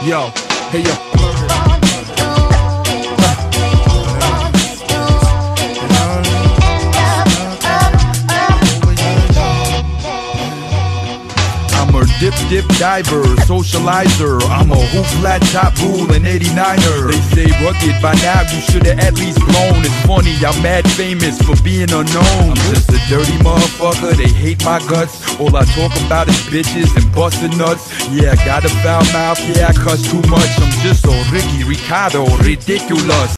Yo, hey yo. I'm a dip diver, socializer. I'm a hoop flat top rule and 89er. They say rugged, by now you should've at least blown. It's funny, I'm mad famous for being unknown. I'm just a dirty motherfucker, they hate my guts. All I talk about is bitches and bustin' nuts. Yeah, I got a foul mouth, yeah, I cuss too much. I'm just so Ricky Ricardo, ridiculous.